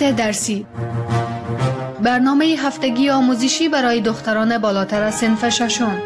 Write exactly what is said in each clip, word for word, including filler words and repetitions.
فصل درسی، برنامه هفتگی آموزشی برای دختران بالاتر از صنف ششم.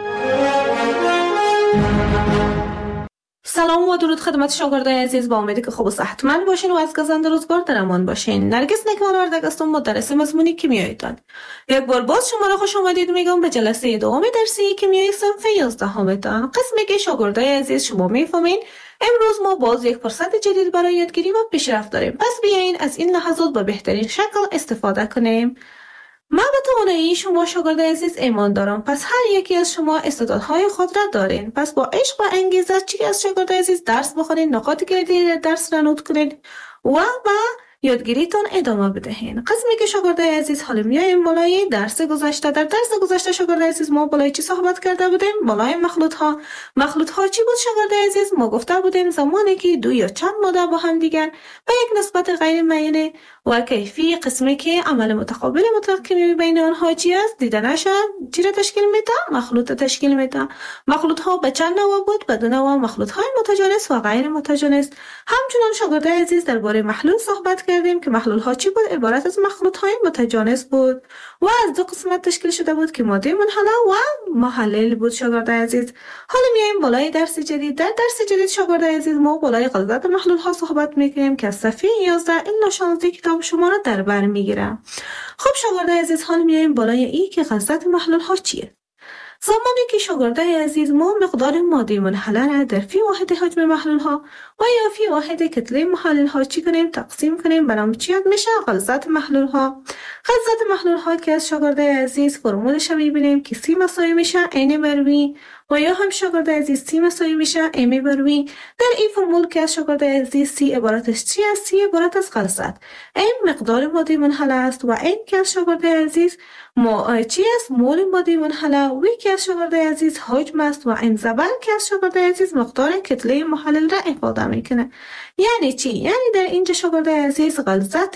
سلام و درود خدمت شاگردای عزیز، با امیدی که خوب و صحتمند باشین و از گزند روزگار در امان باشین. نرگس نکمال وردگ هستم، مدرس مضمون کیمیایتان. یک بار باز شما را خوش آمدید میگم به جلسه دوم درسی کیمیای صنف یازدهمتان. قسمی که شاگردای عزیز شما میفهمین امروز ما باز یک فرصت جدید برای یادگیری و پیشرفت داریم. پس بیاین از این لحظات به بهترین شکل استفاده کنیم. من به توانایی شما شاگردای عزیز ایمان دارم، پس هر یکی از شما استعدادهای خود را دارین. پس با عشق و انگیزه چی از شاگردای عزیز درس بخونین، نکات کلیدی درس را نوت کنین و با یادگیریتون ادامه بدهین. قسمی که شاگردای عزیز حالا میایم بالای درس گذشته. در درس گذشته شاگردای عزیز ما بالای چی صحبت کرده بودیم؟ بالای مخلوط ها. مخلوط ها چی بود شاگردای عزیز؟ ما گفته بودیم زمانی که دو یا چند ماده با هم دیگر به یک نسبت غیر معینه و کیفی، قسمی که عمل متقابل مطلق کیمیایی بین آنها چی است دیدنش چی را تشکیل میده؟ مخلوط تشکیل میده. مخلوط ها به چند نوع بود؟ به دو نوع، مخلوط های متجانس و غیر متجانس. همچنان شاگردای عزیز درباره محلول صحبت کردیم که محلول ها چی بود؟ عبارت از مخلوط های متجانس بود و از دو قسمت تشکیل شده بود که ماده منحله و محلل بود. شاگردای عزیز حالا میایم بالای درس جدید. در درس جدید شاگردای عزیز ما بالای غلظت محلول ها صحبت میکنیم که از صفحه یازده الی شانزده کتاب شما را در بر میگیره. خب شاگردای عزیز حالا میایم بالای ای که غلظت محلول ها چیه. زمانی که شاگردای عزیز ما مقدار ماده منحله را در فی واحد حجم محلول ها و یا فی واحد کتله محلول ها چی کنیم تقسیم کنیم، برام چی میشه؟ غلظت محلول ها. غلظت محلول ها که از شاگردای عزیز فرمولش میبینیم که سی مساوی میشه این بر وی و یا هم شاگردای عزیز سی مساوی میشه ام بر وی. در این فرمول که از شاگردای عزیز سی عبارت از چی است؟ سی عبارت از غلظت، این مقدار ماده منحله است و این که از شاگردای عزیز ما چی است؟ مول ماده منحله. وی که از شاگردای عزیز حجم است و این زبر که از شاگردای عزیز مقدار کتله محلل را افاده میکنه. یعنی چی؟ یعنی در اینجا شاگردای عزیز غلظت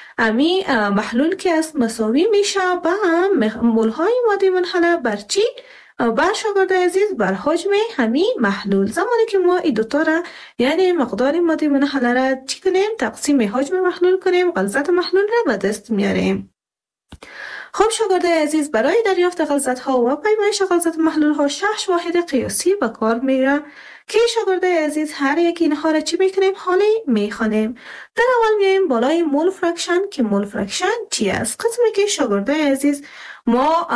امی محلول که است مساوی میشه با مول های ماده منحله بر چی؟ بر شاگردای عزیز بر حجم همین محلول. زمانی که ما این دوتا را یعنی مقدار ماده منحله را چی کنیم؟ تقسیم حجم محلول کنیم، غلظت محلول را به دست میاریم. خب شاگردای عزیز برای دریافت غلظت ها و پیمایش غلظت محلول ها شش واحد قیاسی به کار میره که شاگردای عزیز هر یک اینها را چی میکنیم؟ حالی میخوانیم. در اول میایم بالای مول فرکشن که مول فرکشن چی است؟ قسمی که شاگردای عزیز ما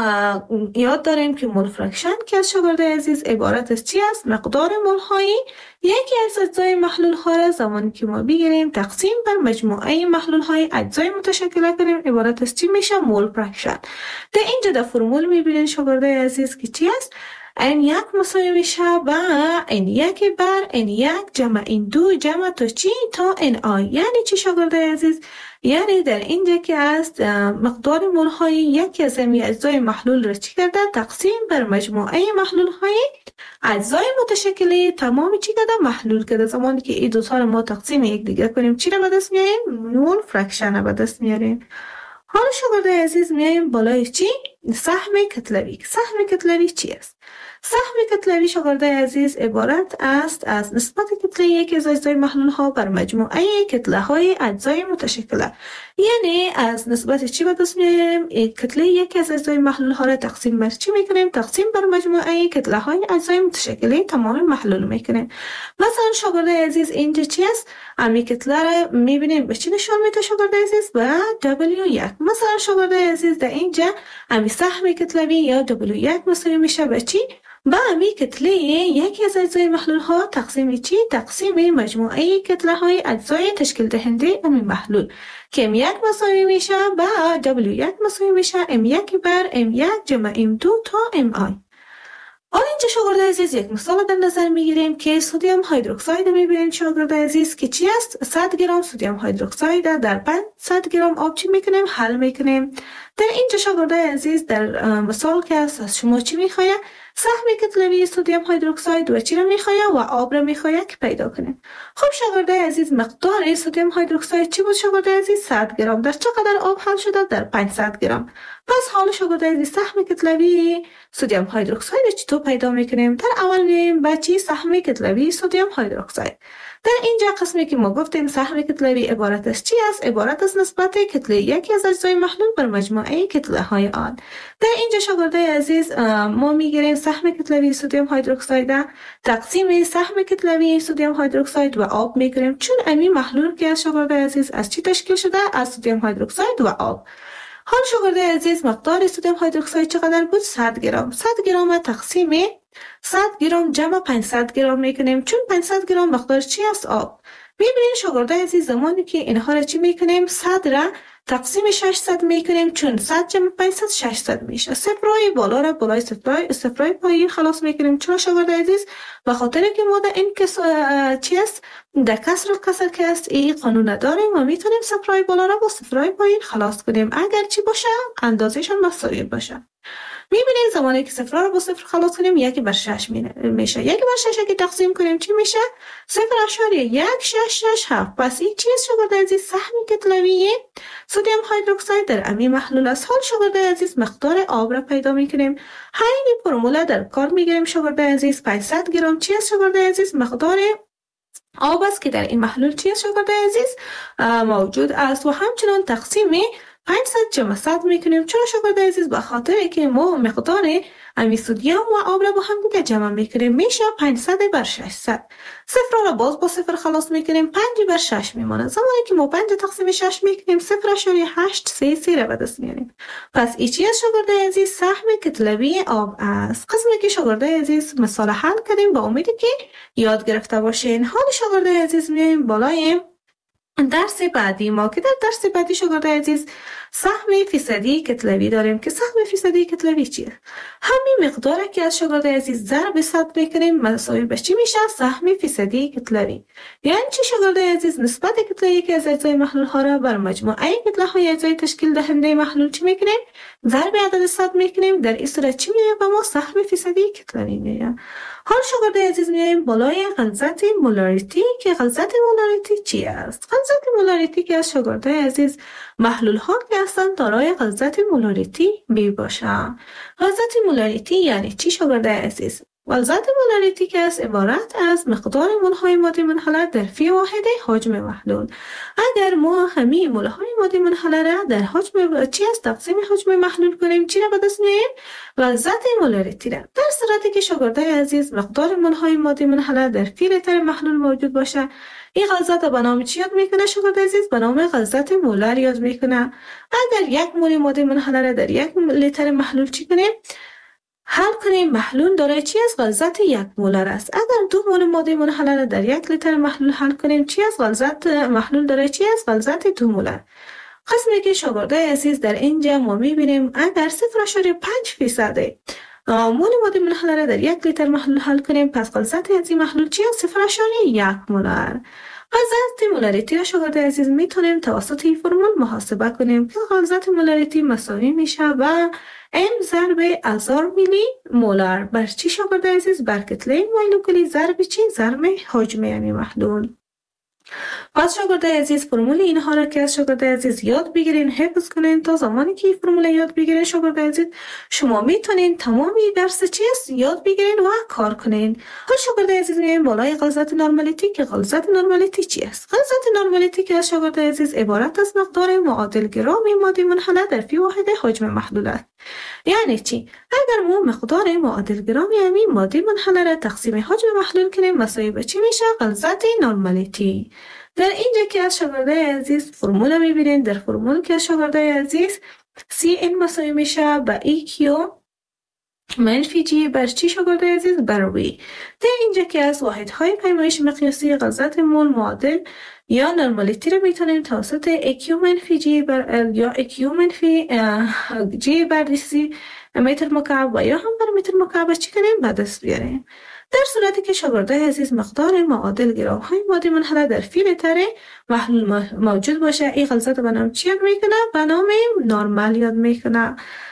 یاد داریم که مول فرکشن که از شاگردای عزیز عبارت از چی است؟ مقدار مول هایی یکی از اجزای محلول ها را زمانی که ما بگیریم تقسیم بر مجموعه محلول های اجزای متشکل کنیم عبارت از چی میشه؟ مول فرکشن. در اینجا در فرمول میبینین شاگردای عزیز که چی است؟ این یک مساوی میشه با این یک بر این یک جمع این دو جمع تا چی؟ تا این آی. یعنی چی شاگردای عزیز؟ یعنی در اینجا که است مقدار مول های یکی از این اجزای محلول را چی کرده؟ تقسیم بر مجموعه محلول های اجزای متشکلی تمام چی کرده؟ محلول کرده. زمانی که این دو تا را ما تقسیم یک دیگر کنیم چی را به دست میاریم؟ مول فرکشن را به دست میاریم. حالا شاگردای عزیز میایم بالای چی؟ سهم کتلوی. سهم کتلوی چی است؟ سهم کتلوی شاگردای عزیز عبارت است از نسبت کتله یک از اجزای محلول ها بر مجموعه کتله های اجزای متشکله. یعنی از نسبت چی به دست میاریم؟ کتله یک از اجزای محلول ها را تقسیم بر چی میکنیم؟ تقسیم بر مجموعه کتله های اجزای متشکله تمام محلول میکنیم. مثلا شاگردای عزیز اینجا چی است؟ امی کتله را میبینیم به چی نشان میده شاگردای عزیز؟ به دبلیو یک. مثلا شاگردای عزیز در اینجا امی سهم کتلوی یا دبلیو یک مساوی میشه به چی؟ با امی کتله یکی از اجزای محلول ها تقسیم چی؟ تقسیم مجموعه کتله های اجزای تشکیل دهنده امی محلول که ام یک مساوی میشه با دبلیو یک مساوی میشه ام یک بر ام یک جمع ام دو تا ام آی. حالا اینجا شاگردای عزیز یک مثال در نظر میگیریم که سدیم هیدروکساید میبینیم شاگردای عزیز که چی است؟ صد گرم سدیم هیدروکساید در پانصد گرم آب چی میکنیم؟ حل میکنیم. در اینجا شاگردای عزیز در مثال که است از شما چی میخواد؟ سهم کتلوی سدیم هیدروکساید و چی را میخواید و آب را میخواید که پیدا کنیم. خب شاگردای عزیز مقدار سدیم هیدروکساید چی بود شاگردای عزیز؟ صد گرم. در چقدر آب حل شده؟ در پانصد گرم. پس حال شاگردای عزیز سهم کتلوی سدیم هیدروکساید چطور پیدا میکنیم؟ در اول میایم به چی؟ سهم کتلوی سدیم هیدروکساید. در اینجا قسمی که ما گفتیم سهم کتلوی عبارت از چی است؟ عبارت از نسبت کتله یکی از اجزای محلول بر مجموعه کتله های آن. در اینجا شاگردای عزیز ما میگیریم سهم کتلوی سدیم هیدروکساید تقسیم سهم کتلوی سدیم هیدروکساید و آب میگیریم، چون امی محلول که از شاگردای عزیز از چی تشکیل شده؟ از سدیم هیدروکساید و آب. حال شاگردای عزیز مقدار سدیم هیدروکساید چقدر بود؟ صد گرم. صد گرم تقسیم صد گرم جمع پانصد گرم میکنیم، چون پانصد گرم مقدار چی است؟ آب. میبینید شاگردای عزیز زمانی که اینها را چی میکنیم؟ صد را تقسیم ششصد میکنیم، چون صد جمع پانصد ششصد میشه. صفرای بالا را بالای صفرای صفرای پایین خلاص میکنیم. چرا شاگردای عزیز؟ به خاطر که ما در این کس چی است؟ در کسر کسر که است این قانون داریم و میتونیم صفرای بالا را با صفرای پایین خلاص کنیم اگر چی باشه؟ اندازهشان مساوی باشه. میبینید زمانی که صفر رو با صفر خلاص کنیم یکی بر شش میشه. یکی بر شش که تقسیم کنیم چی میشه؟ صفر اشاریه یک شش شش هفت. پس این چیز شاگردای عزیز سهم کتلوی سدیم هیدروکساید در امی محلول است. حال شاگردای عزیز مقدار آب را پیدا میکنیم. همین فرموله در کار میگیریم شاگردای عزیز. پانصد گرم چی است شاگردای عزیز؟ مقدار آب است که در این محلول چی است شاگردای عزیز؟ موجود است و همچنان تقسیم پانصد جمع صد میکنیم. چرا شاگردای عزیز؟ به خاطر که ما مقدار امی سدیم و آب را با هم دیگه جمع میکنیم میشه پانصد بر ششصد. صفر را باز با صفر خلاص میکنیم پنج بر شش میمونه. زمانی که ما پنج تقسیم شش میکنیم صفر اشاریه هشت سه سه را به دست میاریم. پس این چی است شاگردای عزیز؟ سهم کتلوی آب است. قسمی که شاگردای عزیز مثال حل کردیم با امیدی که یاد گرفته باشین. حال شاگردای عزیز میایم بالای درس بعدی ما که در درس بعدی شاگردای عزیز سهم فیصدی کتلوی داریم که سهم فیصدی کتلوی چیه؟ همین مقداره که از شاگردای عزیز ضرب صد میکنیم مساوی به چی میشه؟ سهم فیصدی کتلوی. یعنی چی شاگردای عزیز؟ نسبت کتله که از اجزای محلول ها را بر مجموعه کتله های اجزای تشکیل دهنده محلول چی میکنیم؟ ضرب عدد صد میکنیم. در این صورت چی میشه؟ به ما سهم فیصدی کتلوی میشه. حال شاگردای عزیز میایم بالای غلظت مولاریتی که غلظت مولاریتی چی است؟ غلظت مولاریتی که از شاگردای عزیز محلول ها که هستند دارای غلظت مولاریتی می باشند. غلظت مولاریتی یعنی چی شاگردای عزیز؟ غلظت مولاریتی که از عبارت از مقدار مولهای ماده منحله در فی واحد حجم محلول. اگر ما همه مولهای ماده منحله را در حجم چی از تقسیم حجم محلول کنیم چی را به دست میاریم؟ غلظت مولاریتی را. در صورتی که شاگردای عزیز مقدار مولهای ماده منحله در فی لیتر محلول موجود باشه این غلظت به نام چی یاد میکنه شاگردای عزیز؟ به نام غلظت مولر یاد میکنه. اگر یک مول ماده منحله را در یک لیتر محلول چی کنیم؟ حل کنیم محلول دارای چی از غلظت یک مولر است. اگر دو مول ماده منحله را در یک لیتر محلول حل کنیم چی از غلظت محلول دارای چی از غلظت دو مولر. قسمی که شاگردای عزیز در اینجا ما میبینیم اگر صفر اشاریه پنج فیصد مول ماده منحله را در یک لیتر محلول حل کنیم پس غلظت از این محلول چی از صفر اشاریه یک مولر. غلظت مولاریتی را شاگردای عزیز میتونیم توسط این فرمول محاسبه کنیم که غلظت مولاریتی مساوی میشه و M ضرب هزار میلی مولر بر چی شاگردای عزیز؟ بر کتله مولکولی ضرب چی؟ ضرب حجم یعنی محلول. پس شاگردای عزیز فرمول اینها را که از شاگردای عزیز یاد بگیرین حفظ کنین تا زمانی که این فرمول یاد بگیرین شاگردای عزیز شما میتونین تمامی درس چی است یاد بگیرین و کار کنین. حال شاگردای عزیز میایم بالای غلظت نرمالیتی که غلظت نرمالیتی چی است؟ غلظت نرمالیتی که از شاگردای عزیز عبارت از مقدار معادل گرام ماده منحله در فی واحد حجم محلول است. یعنی چی؟ اگر ما مقدار معادل گرام یعنی ماده منحله را تقسیم حجم محلول کنیم مساوی به چی میشه؟ غلظت نرمالیتی. در اینجا که از شاگردای عزیز فرمول میبینید در فرمول که از شاگردای عزیز سی این مساوی میشه به ای کیو منفی جی بر چی شاگردای عزیز؟ بر وی. در اینجا که از واحدهای پیمایش مقیاسی غلظت مول معادل یا نرمالیتی رو میتونیم توسط ایکیو منفی جی بر یا ایکیو منفی جی بر دیسی متر مکعب و یا هم بر متر مکعب چی کنیم؟ به دست بیاریم. در صورتی که شاگردای عزیز مقدار معادل گرام های ماده منحله در فی لیتر محلول موجود باشه این غلظت به نام چی یاد میکنه؟ به نام نرمال یاد میکنه.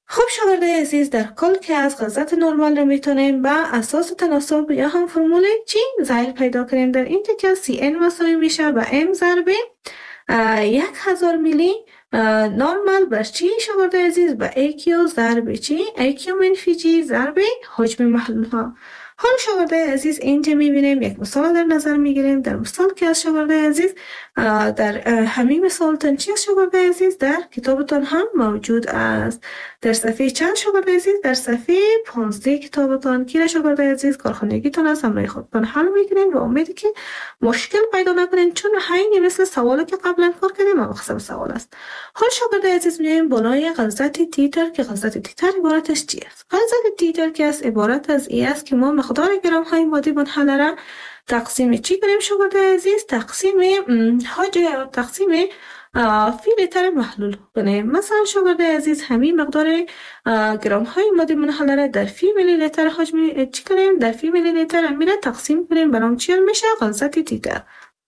خب شاگرده عزیز، در کل که از غلظت نرمال رو میتونیم با اساس تناسب یا هم فرمول چی زایل پیدا کنیم. در اینجا که سی ان مساوی میشه با ام ضرب یک هزار میلی نرمال بر چی شاگرده عزیز؟ با ای کیو ضرب چی؟ ای کیو منفی جی ضرب حجم محلول ها. حالا شاگرده عزیز اینجا میبینیم یک مثال در نظر میگیریم. در مثال که از شاگرده عزیز در همین مثال تنچی از شاگرده عزیز در کتابتان هم موجود است. در صفحه چند شاگرده عزیز؟ در صفحه پانزده کتابتان که شاگرده عزیز کارخانگیتان از همراه خودتان حل میکنین و امیدی که مشکل پیدا نکنین، چون همین مثل سوالی که قبلا کار کردیم مقصد سوال است. حالا شاگرده عزیز میایم بالای غلظت تیتر که غلظت تیتر عبارتش چی است؟ غلظت تیتر که است عبارت از ای است که ما مقدار گرم های ماده منحله را تقسیم چی کنیم شاگرده عزیز؟ تقسیم حاجه یا تقسیم فی لیتر محلول کنیم. مثلا شاگرده عزیز همین مقدار گرم های ماده منحله را در فی میلی لیتر حجم چی کنیم؟ در فی میلی لیتر امیره تقسیم کنیم، برام چی میشه؟ غلظت تیتر.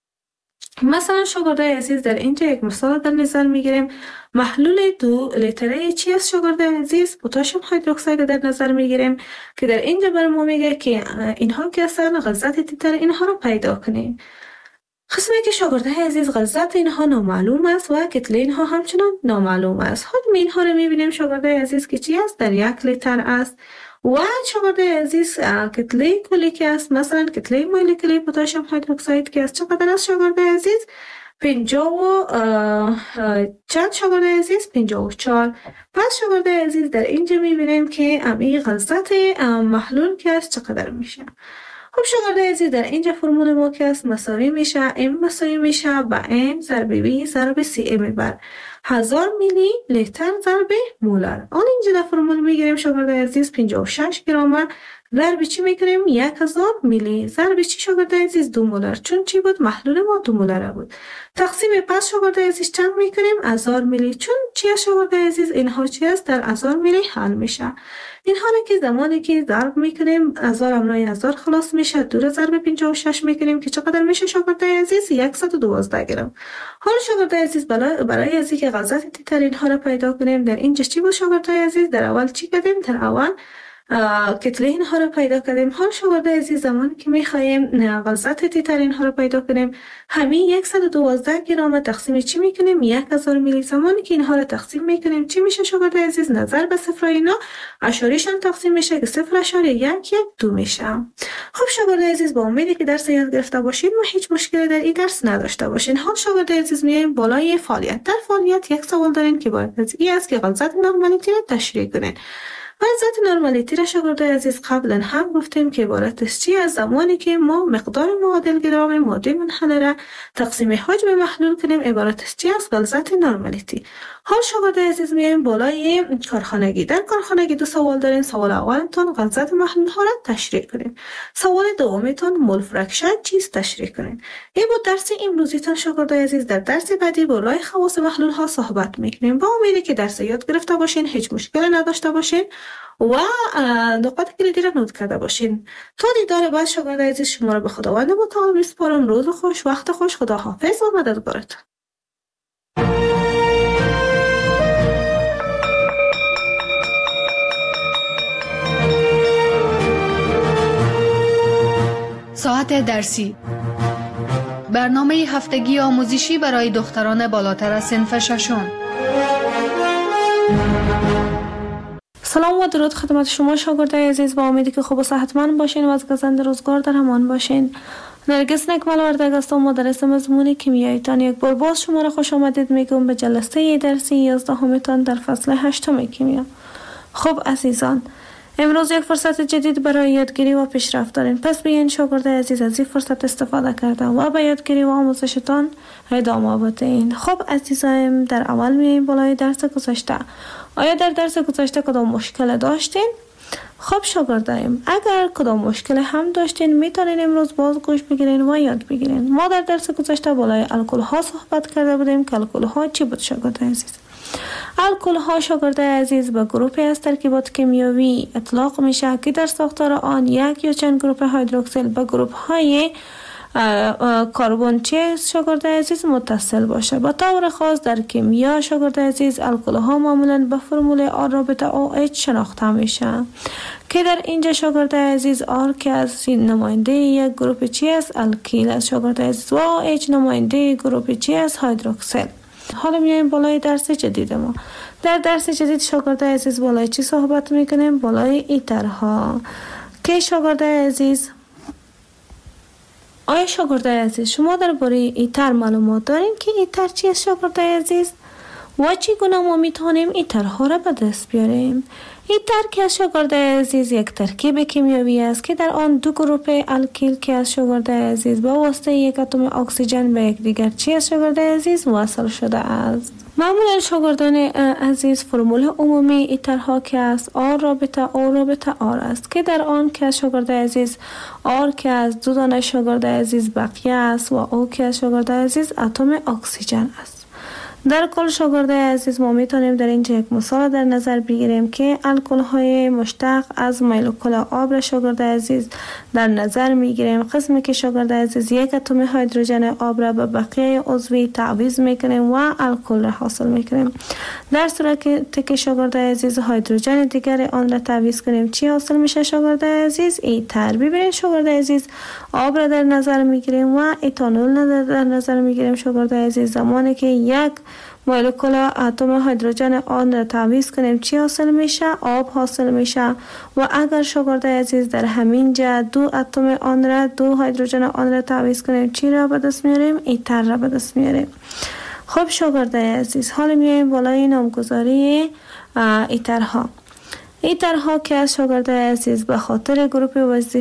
مثلا شاگرده عزیز در اینجا یک مثال در نظر میگیریم. محلول دو لیتره چی است شاگرده عزیز؟ پتاسیم هیدروکساید در نظر میگیریم که در اینجا بر ما میگه که اینها که اصلا غلظت تیتر اینها رو پیدا کنیم. قسمی که شاگرده عزیز غلظت اینها نامعلوم است و کتله اینها همچنان نامعلوم است. حجم اینها رو میبینیم شاگرده عزیز که چی است؟ در یک لیتر است. و شاگرده عزیز کتله کلی که است، مثلا کتله مولکولی پتاسیم هیدروکساید که است چقدر است شاگرده عزیز؟ پنجاه و چند شاگرده عزیز؟ پنجاه و چهار. پس شاگرده عزیز در اینجا میبینیم که امی غلظت محلول که است چقدر میشه. خب شاگرده عزیز در اینجا فرمول ما که است مساوی میشه ام مساوی میشه با ام ضرب بی ضرب سی ام بر هزار میلی لیتر ضرب مولر. آن اینجا در فرمول میگیریم شاگرده عزیز پنجاه و شش گرم ضرب چی میکنیم؟ یک هزار میلی ضرب چی شاگرده عزیز؟ دو مولر، چون چی بود؟ محلول ما دو مولر بود. تقسیم پس شاگرده عزیز چند میکنیم؟ هزار میلی، چون چی شاگرده عزیز؟ اینها چی است؟ در هزار میلی حل میشه. اینها را که زمانی که ضرب میکنیم هزار املای هزار خلاص میشه، دو ضرب پنجاه و شش میکنیم که چقدر میشه شاگرده عزیز؟ صد و دوازده گرم. حالا شاگرده عزیز برای از اینکه غلظت تیتر اینها را پیدا کنیم در اینجا چی بود شاگرده عزیز؟ در اول چی کردیم؟ در اول کتله اینها را پیدا کردیم. حال شاگرده عزیز زمانی که میخوایم غلظت تیتر اینها را پیدا کنیم همین صد و دوازده گرم تقسیم چی میکنیم؟ هزار میلی. زمانی که اینها را تقسیم میکنیم چی میشه شاگرده عزیز؟ نظر به صفر اینا اشاریشان تقسیم میشه که صفر اشاری یک یک دو میشه. خب شاگرده عزیز با امیدی که درس یاد گرفته باشین و هیچ مشکلی در این درس نداشته باشین. حال شاگرده عزیز میایم بالای فعالیت. در فعالیت یک سوال دارین که باید از این است که غلظت نرمالیتی را تشریح کنین. غلظت نرمالیتی را شاگرده عزیز قبلا هم گفتیم که عبارت است چی؟ از زمانی که ما مقدار معادل گرم ماده منحله را تقسیم حجم محلول کنیم عبارت است چی؟ از غلظت نرمالیتی. حال شاگرده عزیز میایم بالای کارخانگی. در کارخانگی دو سوال دارین. سوال اولتون غلظت محلول ها را تشریح کنین. سوال دومیتون مول فرکشن چیست تشریح کنین. این بود درس امروزیتون شاگرده عزیز. در درس بعدی بالای خواص محلول ها صحبت میکنیم. با امیدی که درس یاد گرفته باشین، هیچ مشکلی نداشته باشین و نقاط کلیدی را نوت کرده باشین. تا دیدار بعد شاگرده عزیز شما را به خداوند متعال میسپارم. روز خوش، وقت خوش، خدا حافظ و مددگارتون. ساعت درسی برنامه هفتگی آموزشی برای دختران بالاتر از صنف ششم. سلام و درود خدمت شما شاگردای عزیز. با امیدی که خوب و صحتمند باشین و از گزند روزگار در امان باشین. نرگس نکمل وردگ هستم، مدرس مضمون کیمیاییتان. یک بار باز شما را خوش آمدید میگم به جلسه درسی یازدهمتان در فصل هشتم کیمیا. خب عزیزان، امروز یک فرصت جدید برای یادگیری و پیشرفت دارین. پس بیاین شاگردای عزیز از این فرصت استفاده کرده و به یادگیری و آموزشتان ادامه بدین. خب عزیزایم، در اول میایم بالای درس گذشته. آیا در درس گذشته کدام مشکل داشتین؟ خب شاگردایم، اگر کدام مشکل هم داشتین میتونین امروز باز گوش بگیرین و یاد بگیرین. ما در درس گذشته بالای الکل ها صحبت کرده بودیم که الکل ها چی بود شاگردای عزیز؟ الکل ها شاگردای عزیز به گروهی از ترکیبات کیمیایی اطلاق میشه که در ساختار آن یک یا چند گروه هیدروکسیل به گروه های کربن چیست شاگرد عزیز متصل باشه. به طور خاص در کیمیا شاگرد عزیز الکل ها معمولا به فرمول آر رابطه او اچ شناخته میشه که در اینجا شاگرد عزیز آر که از نماینده یک گروپ چی است؟ الکیل است شاگرد عزیز و او اچ نماینده گروپ چی است؟ هیدروکسیل. حالا میایم بالای درس جدید ما. در درس جدید شاگرد عزیز بالای چی صحبت میکنیم؟ بالای ایترها که شاگرد عزیز آیا شاگرد عزیز شما درباره ایتر معلومات دارین که ایتر چیست شاگرد عزیز و چگونه ما میتونیم ایترها را به دست بیاریم؟ ایتر که از شاگرد عزیز یک ترکیب کیمیایی است که در آن دو گروپ الکیل که از شاگرد عزیز با واسطه یک اتم اکسیژن به یک دیگر چی از شاگرد عزیز وصل شده است. معمولا شاگردان عزیز فرمول عمومی ایترها که است آر رابطه او رابطه آر است که در آن که از شاگرد عزیز آر که از دو دانه شاگرد عزیز بقیه است و او که از شاگرد عزیز اتم اکسیژن است. در کل شاگرد عزیز ما میتونیم در اینجا یک مثال در نظر بگیریم که الکل های مشتق از مولکول آب را شاگرد عزیز در نظر میگیریم. قسمی که شاگرد عزیز یک اتم هیدروژن آب را به بقیه عضوی تعویض میکنیم و الکل را حاصل میکنیم. در صورتی که شاگرد عزیز هیدروژن دیگر آن را تعویض کنیم چی حاصل میشه شاگرد عزیز؟ ایتر. ببینید شاگرد عزیز آب را در نظر میگیریم و ایتانول در نظر میگیریم شاگرد عزیز. زمانی که یک مولکول اتم هیدروژن آن را تعویض کنیم چی حاصل میشه؟ آب حاصل میشه. و اگر شاگرد عزیز در همین جا دو اتم آن را دو هیدروژن آن را تعویض کنیم چی را به دست میاریم؟ ایتر را به دست میاریم. خب شاگرد عزیز حالا میایم بالای نامگذاری ایترها. ایترها که از شاگرد عزیز به خاطر گروپ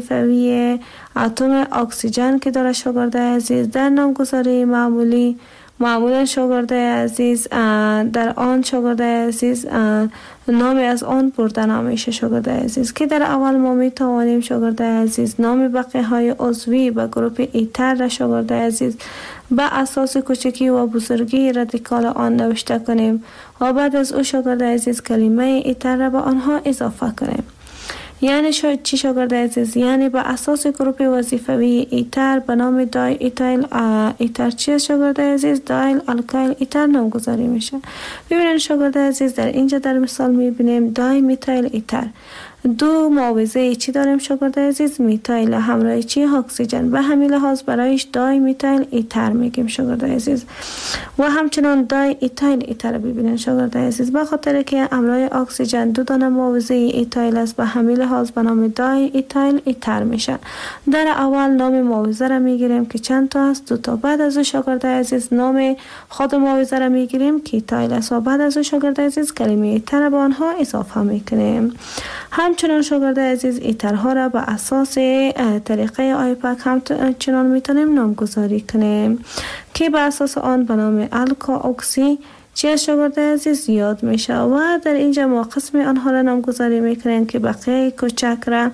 وظیفوی اتم اکسیژن که داره شاگرد عزیز در نامگذاری معمولی معمولا شاگرد عزیز در آن شاگرد عزیز نامی از آن برده نمیشه شاگرد عزیز که در اول ما می توانیم شاگرد عزیز نام بقیه های عضوی به گروپ ایتر را شاگرد عزیز به اساس کوچکی و بزرگی رادیکال آن نوشته کنیم و بعد از او شاگرد عزیز کلمه ایتر را به آنها اضافه کنیم. یعنی شاید چی شاگرد عزیز؟ یعنی به اساس گروپ وظیفوی ایتر به نام دای ایتایل ایتر چی شاگرد عزیز؟ دایل الکایل ایتر نامگذاری میشه. ببینید شاگرد عزیز در اینجا در مثال میبینیم دای میتایل ایتر. دو معاوضه چی داریم شاگرد عزیز؟ میتایل همراه چی؟ اکسیژن. به همین لحاظ برایش دای میتایل ایتر میگیم شاگرد عزیز. و همچنان دای ایتایل ایتر ببینید شاگرد عزیز به خاطر که همراه اکسیژن دو دانه معاوضه ایتایل است به همین لحاظ به نام دای ایتایل ایتر میشه. در اول نام معاوضه را میگیریم که چند تا است؟ دو تا. بعد از او شاگرد عزیز نام خود معاوضه را میگیریم که ایتایل است و بعد از او شاگرد عزیز کلمه ایتر به آنها اضافه میکنیم. همچنان شاگرد عزیز ایترها را به اساس طریقه آیپک همچنان میتونیم نامگذاری کنیم که به اساس آن به نام الکا اکسی چی شاگرد عزیز یاد میشه و در اینجا ما قسم آنها را نامگذاری میکنیم که بقیه کوچک را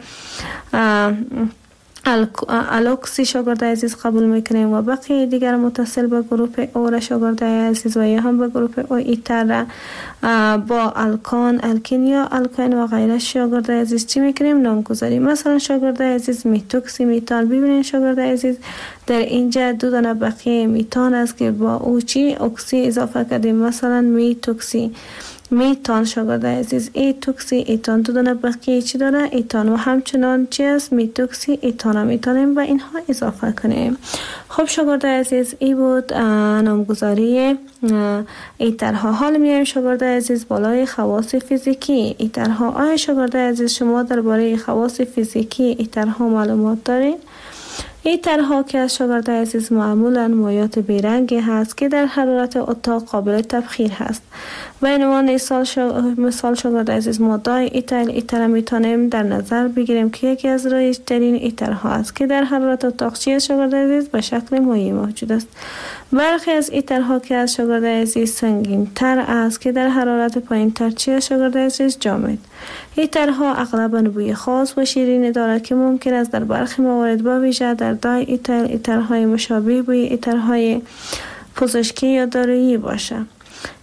الوکسی شاگرد عزیز قبول میکنیم و بقیه دیگر متصل به گروپ او را شاگرد عزیز و یا هم به گروپ او ایتر را با الکان الکین یا الکین و غیره شاگرد عزیز چی میکنیم؟ نامگذاری. مثلا شاگرد عزیز میتوکسی میتان. ببینید شاگرد عزیز در اینجا دو دانه بقیه میتان است که با او چی اکسی اضافه کردیم مثلا میتوکسی میتان شاگرد عزیز ای توکسی ایتان دو دانه بقیه چی داره؟ ایتان. و همچنان چی است؟ میتوکسی ایتان هم میتونیم و اینها اضافه کنیم. خب شاگرد عزیز ای بود نامگذاری ایترها. حال میایم شاگرد عزیز بالای خواص فیزیکی ایترها. آیا شاگرد عزیز شما درباره خواص فیزیکی ایترها معلومات دارید؟ ایترها که از شاگرد عزیز معمولا مایات بیرنگی هست که در حرارت اتاق قابل تبخیر هست. به عنوان مثال شاگرد عزیز ما دای ایتایل ایتر میتونیم در نظر بگیریم که یکی از رایج‌ترین ایترها است که در حرارت اتاق چی شاگرد عزیز به شکل مایع موجود است. برخی از ایترها که از شاگرد عزیز سنگین تر است که در حرارت پایین تر چی شاگرد عزیز جامد. ایترها اغلباً بوی خاص و شیرینی دارد که ممکن است در برخی موارد با ویژه در دای ایتایل ایترهای مشابه بوی ایترهای پزشکی یا دارویی باشه.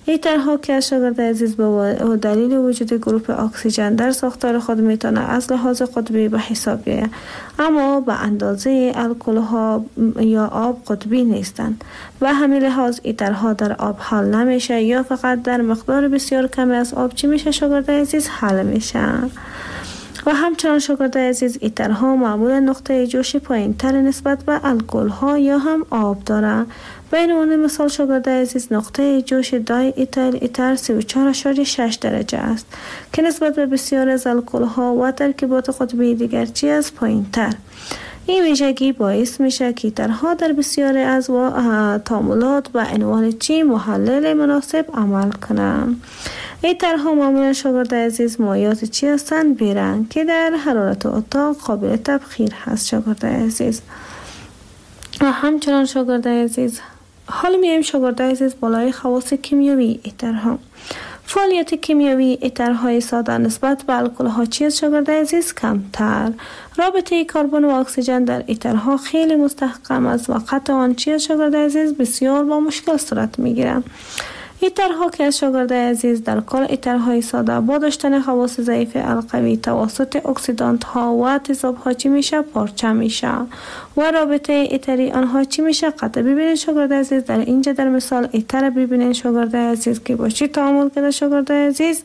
ایترها که از شاگرد عزیز به دلیل وجود گروپ اکسیژن در ساختار خود میتونه از لحاظ قطبی به حساب بیاید، اما به اندازه الکل ها یا آب قطبی نیستند. به همین لحاظ ایترها در آب حل نمیشه یا فقط در مقدار بسیار کمی از آب چی میشه شاگرد عزیز حل میشه. و همچنان شاگرد عزیز ایترها معمولا نقطه جوش پایین تر نسبت به الکل ها یا هم آب دارند. به عنوان مثال شاگرد عزیز نقطه جوش دای ایتایل ایتر سی و چهار ممیز شش درجه است که نسبت به بسیار از الکل ها و ترکیبات قطبی دیگر چی از پایین تر. این ویژگی باعث میشه که ایترها در بسیاری از تعاملات و عنوان چی محلل مناسب عمل کنند. ایترها معمولا شاگرد عزیز مایعات چی هستند؟ بیرنگ که در حرارت اتاق قابل تبخیر هست شاگرد عزیز. و همچنان شاگرد عزیز حالا میایم شاگرد عزیز بالای خواص کیمیایی ایترها. فعالیت کیمیایی ایترهای ساده نسبت به الکل ها چی است شاگرد عزیز؟ کمتر. رابطه کربن و اکسیژن در ایترها خیلی مستحکم است و قطع آن چی است شاگرد عزیز؟ بسیار با مشکل صورت میگیرند. ایترها که از شاگرد عزیز در کل ایترهای ساده با داشتن خواص ضعیف القوی توسط اکسیدانت ها و تضاد ها چی میشه؟ پارچه میشه و رابطه ایتری آنها چی میشه؟ قطع. ببینید شاگرد عزیز در اینجا در مثال ایتر ببینید شاگرد عزیز که با چی تعامل کرده شاگرد عزیز؟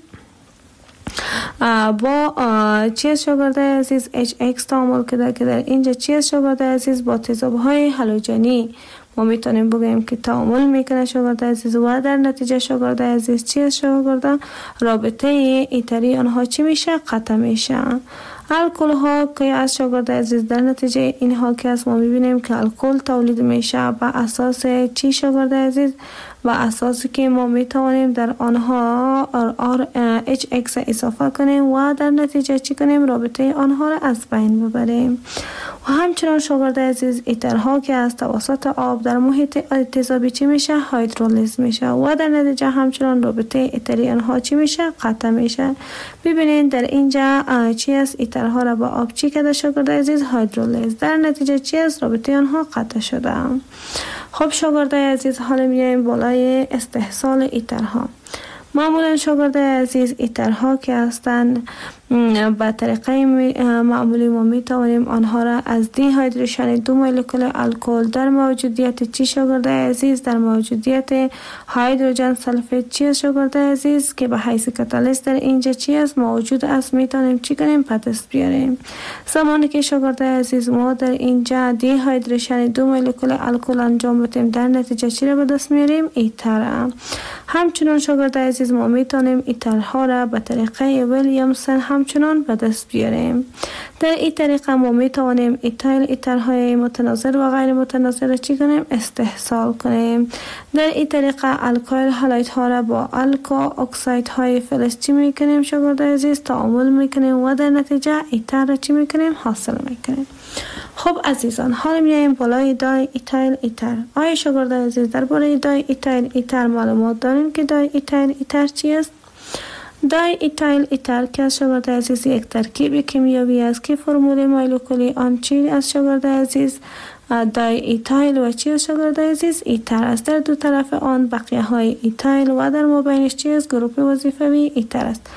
با چی شاگرد عزیز؟ اچ ایکس تعامل کرده که در اینجا چی شاگرد عزیز؟ با تضاد های هالوژنی ما میتونیم بگیم که تعامل میکنه شاگرد عزیز و در نتیجه شاگرد عزیز چی است شاگرد؟ رابطه ایتری آنها چی میشه؟ قطع میشه. الکل ها که از شاگرد عزیز در نتیجه اینها که از ما میبینیم که الکل تولید میشه به اساس چی شاگرد عزیز؟ و اساسی که ما میتوانیم در آنها آر اچ ایکس اضافه کنیم و در نتیجه چی کنیم؟ رابطه آنها را از بین ببریم. و همچنان شاگرد عزیز ایترها که از توسط آب در محیط تضادی چی میشه؟ هیدرولیز میشه و در نتیجه همچنان رابطه ایتری آنها چی میشه؟ قطع میشه. ببینید در اینجا چی است؟ ایترها را با آب چی کرده شاگرد عزیز؟ هیدرولیز. در نتیجه چی است؟ رابطه آنها قطع شده. خب شاگرد عزیز حالا میایم بالای استحصال ایترها. معمولا شاگرد عزیز ایترها که هستند به طریقه معمولی ما میتوانیم آنها را از دی هیدریشن دو مولکول الکل در موجودیت چی شاگرد عزیز؟ در موجودیت هیدروژن سلفید چی است شاگرد عزیز که به حیث کاتالیست در اینجا چی است موجود است میتونیم چی کنیم؟ به دست بیاریم. زمانی که شاگرد عزیز ما در اینجا دی هیدریشن دو مولکول الکل انجام بدیم در نتیجه چی را به دست میاریم؟ ایتر. همچنان شاگرد عزیز ما میتونیم ایترها را به طریقه ویلیامسون همچنان به دست بیاریم. در این طریقه ما میتوانیم ایتایل ایترهای متناظر و غیر متناظر را چی کنیم؟ استحصال کنیم. در این طریقه الکایل هالایت ها را با الکا اکساید های فلز چی میکنیم شاگرد عزیز؟ تعامل میکنیم و در نتیجه ایتر را چی میکنیم؟ حاصل میکنیم. خب عزیزان حالا میایم بالای دای ایتایل ایتر. آیا شاگرد عزیز درباره دای ایتایل ایتر معلومات دارین که دای ایتایل ایتر چی است؟ دای ایتایل ایتر که از شاگرد عزیز یک ترکیب کیمیایی است که فرمول مولکولی آن چی از شاگرد عزیز؟ دای ایتایل و چی از شاگرد عزیز؟ ایتر است. در دو طرف آن بقیه های ایتایل و در مابینش چی است؟ گروپ وظیفوی ایتر است.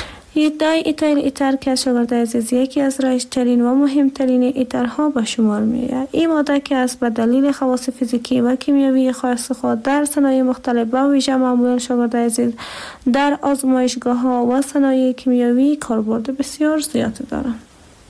دای ایتایل ایتر که از شاگرد عزیز یکی از رایج‌ترین و مهمترین ایترها به شمار میآید. این ماده که است به دلیل خواص فیزیکی و کیمیایی خاص خود در صنایع مختلف با ویژه معمولا شاگرد عزیز در آزمایشگاه ها و صنایع کیمیایی کاربرد بسیار زیاد دارند.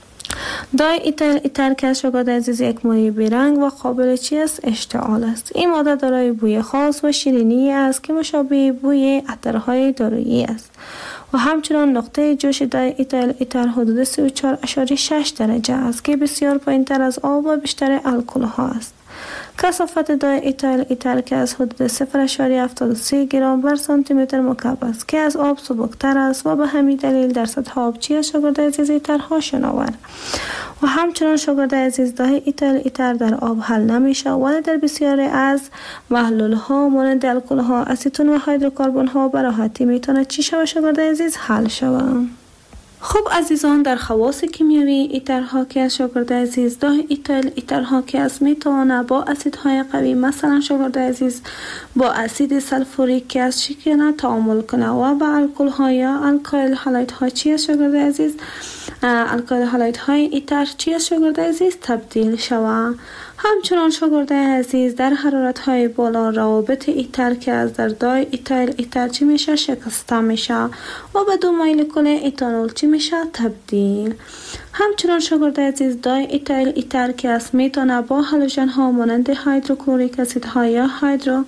دای ایتایل ایتر که از شاگرد عزیز یک مایع بیرنگ و قابل چی است؟ اشتعال است. این ماده دارای بوی خاص و شیرینی است که مشابه بوی عطرهای دارویی است و همچنان نقطه جوش دای ایتایل ایتر حدود سی و چهار ممیز شش درجه است که بسیار پایین‌تر از آب و بیشتر الکل ها است. کثافت دای ایتایل ایتر که از حدود صفر ممیز هفتاد و سه گرم بر سانتی متر مکعب است که از آب سبکتر است و به همین دلیل در سطح آب چی است شاگرد عزیز؟ ایترها شناور. و همچنان شاگرد عزیز دای ایتایل ایتر در آب حل نمیشه ولی در بسیاری از محلول ها مانند الکل ها، اسیتون و هیدروکربن ها به راحتی میتونه چی شود شاگرد عزیز؟ حل شود. خب عزیزان، در خواص کیمیایی ایترها که از شاگرد عزیز دای ایتایل ایترها که از میتونه با اسیدهای قوی مثلا شاگرد عزیز با اسید سلفوریک که از شکر تعامل کنه و با الکل ها یا الکایل هالایت ها چی از شاگرد عزیز الکایل هالایت های ایتر چی از شاگرد عزیز تبدیل شوه. همچنان شاگرد عزیز در حرارت های بالا روابط ایتر که از در دای ایتایل ایتر چی میشه شکسته میشه و به دو مولکول ایتانول چی میشه تبدیل. همچنان شاگرد عزیز دای ایتایل ایتر که از میتونه با هالوژن ها مانند هیدروکلوریک اسید ها یا هیدرو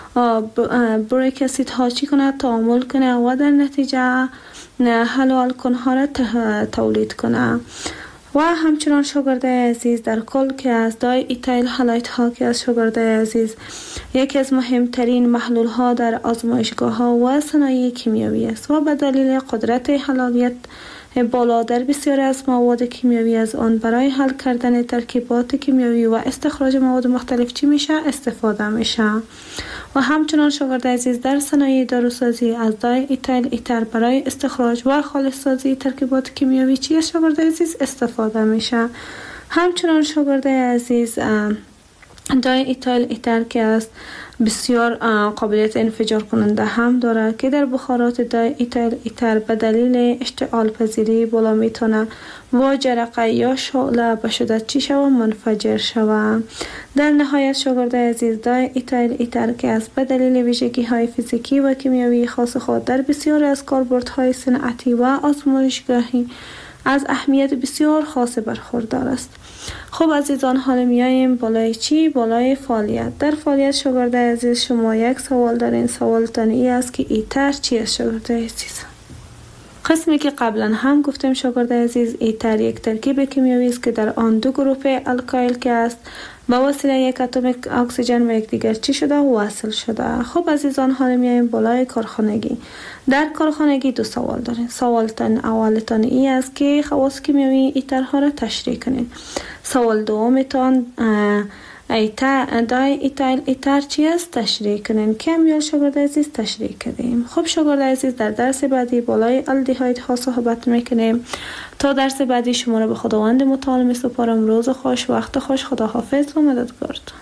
بوریک اسید ها چی کنه تعامل کنه و در نتیجه هالو الکن ها را تولید کنه. و همچنان شاگرد عزیز در کل که از دای ایتایل هالایت ها که از شاگرد عزیز یکی از مهمترین محلول ها در آزمایشگاه ها و صنایع کیمیایی است و به دلیل قدرت حلالیت بالا در بسیاری از مواد کیمیایی از آن برای حل کردن ترکیبات کیمیایی و استخراج مواد مختلف چی میشه استفاده میشه. و همچنان شاگرد عزیز در صنایع داروسازی از دای ایتایل ایتر برای استخراج و خالص سازی ترکیبات کیمیایی چی از شاگرد عزیز استفاده میشه. همچنان شاگرد عزیز دای ایتایل ایتر که است بسیار قابلیت انفجار کننده هم داره که در بخارات دای ایتایل ایتر به دلیل اشتعال پذیری بالا میتونه و جرقه یا شعله به شدت چی شوه منفجر شوه. در نهایت شاگرد عزیز دای ایتایل ایتر که است به دلیل ویژگی های فیزیکی و کیمیایی خاص خود در بسیار از کاربردهای صنعتی و آزمایشگاهی از اهمیت بسیار خاص برخوردار است. خب عزیزان، حالا میاییم بالای چی؟ بالای فعالیت. در فعالیت شاگرد عزیز شما یک سوال دارین. سوالتان ای است که ایتر چی است شاگرد عزیز؟ قسمی که قبلا هم گفتم شاگرد عزیز ایتر یک ترکیب کیمیایی است که در آن دو گروه الکایل که است با وسیله یک اتم اکسیژن و یکدیگر چی شده وصل شده. خب عزیزان، حالا میایم بالای کارخانگی. در کارخانگی دو سوال دارین. سوالتان اولتان ای است که خواص کیمیایی ایترها را تشریح کنین. سوال دومتان ایتر دای ایتایل ایتر چی است تشریح کنین. کم یا شاگرد عزیز تشریح کردیم. خب شاگرد عزیز، در درس بعدی بالای الدهاید ها صحبت میکنیم. تا درس بعدی شما را به خداوند متعال میسپارم. روز خوش، وقت خوش، خداحافظ و مددگارتون.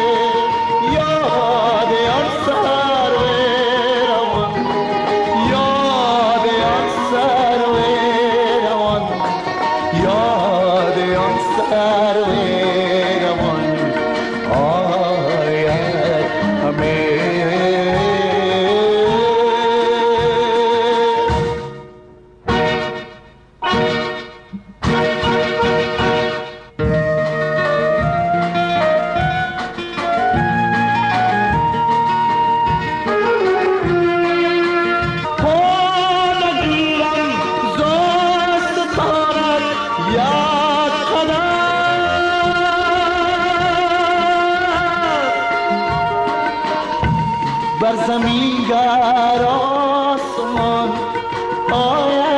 یاد آن سر روان، یاد بر زمین گر آسمان آید